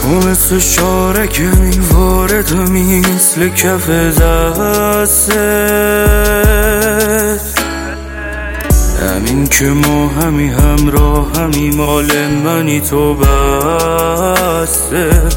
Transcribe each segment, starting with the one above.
تو مثل شارکمی واردم مثل کف دستت، همین که ما همراه مال منی تو بسته.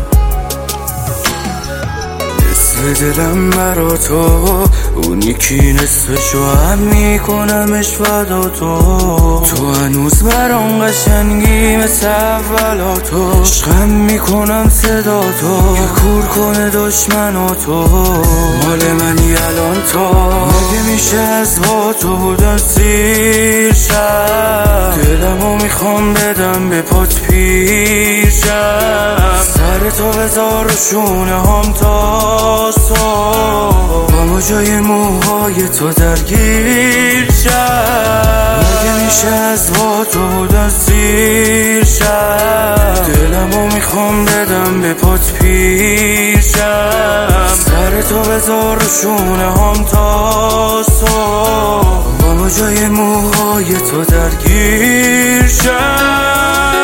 نصف دلم برا تو، اون یکی نصفشو هم میکنمش فدا تو هنوز برام قشنگی مثل اولاتو، عشقم میکنم صدا تو که کور کنه دشمناتو. مال منی الان تو، مگه میشه از با تو بودن سیر شد؟ دلمو میخوام بدم به پات پیشم، سر تو بذار و شونه هم تا صبح، با جای موهای تو درگیر شد. مگه میشه از با تو بودن سیر شد؟ دلمو میخوام بدم به پات پیشم، سر تو بذار و شونه هم تا صبح، با جای موهای تو درگیر شد.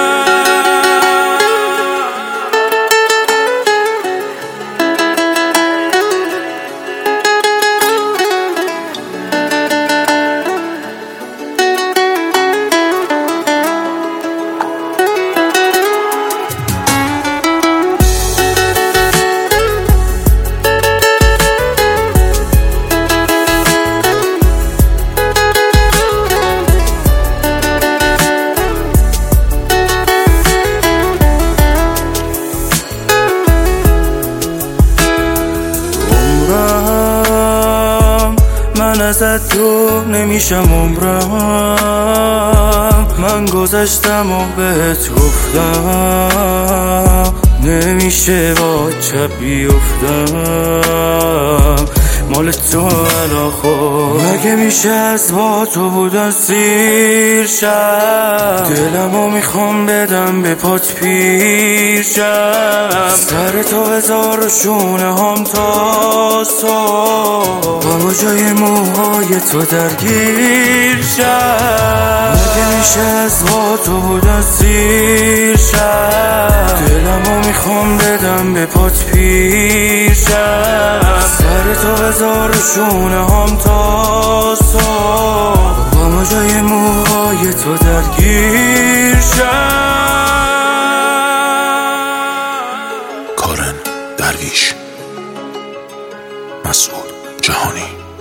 من ازت دور نمیشم عمرم، من گذشتم و بهت گفتم نمیشه با چپ بیفتم، مال تو الان خود. مگه میشه از با تو بودن سیر شد؟ دلمو میخوام بدم به پات پیشم، سر تو بذار و شونه هم تا صبح، با جای موهای تو درگیر شد. مگه میشه از با تو بودن سیر شد؟ دلمو میخوام بدم به پات پیشم، سر تو بذار و شونه هم تا صبح، با جای موهای تو درگیر شد. کارن درویش، مسعود جهانی.